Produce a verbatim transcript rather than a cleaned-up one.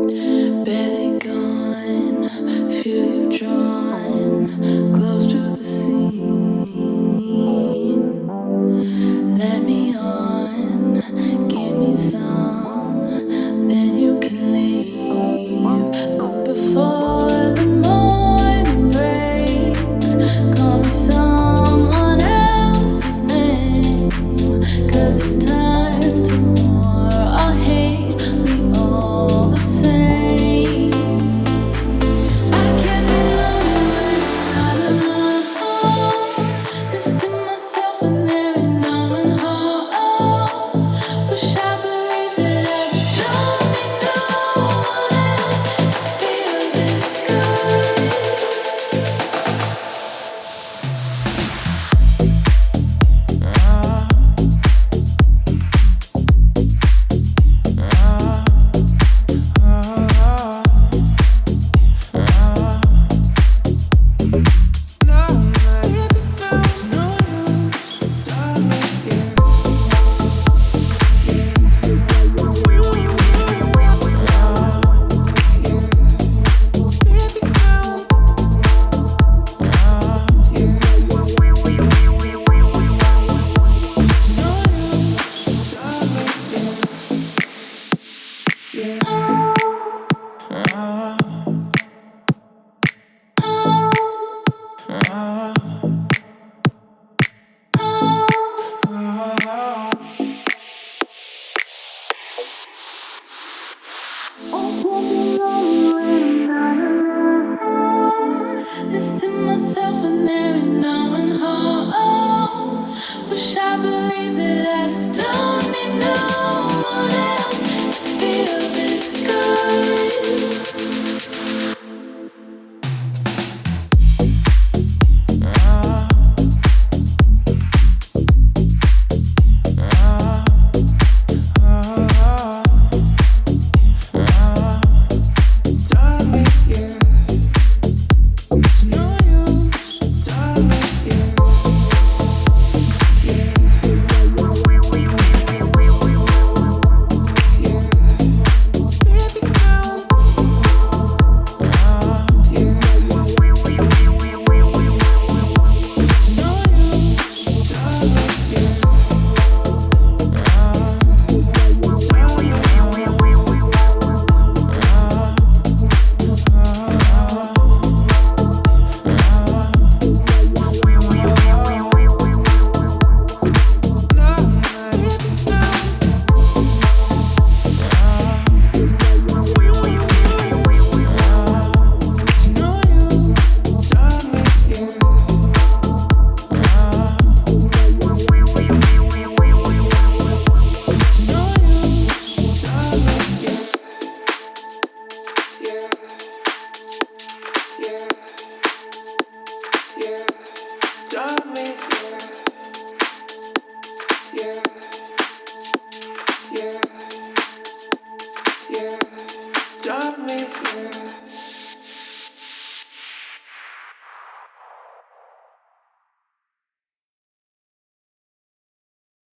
Barely gone, feel you drawn close to the scene. Let me on, give me some, then you can leave. But before the morning breaks, call me someone else's name. 'Cause it's time to more. I hate we all the same. I can't be lonely when it's not alone. Missing myself when there ain't no one home. Wish I believed that every time me no one else feel this good. Yeah.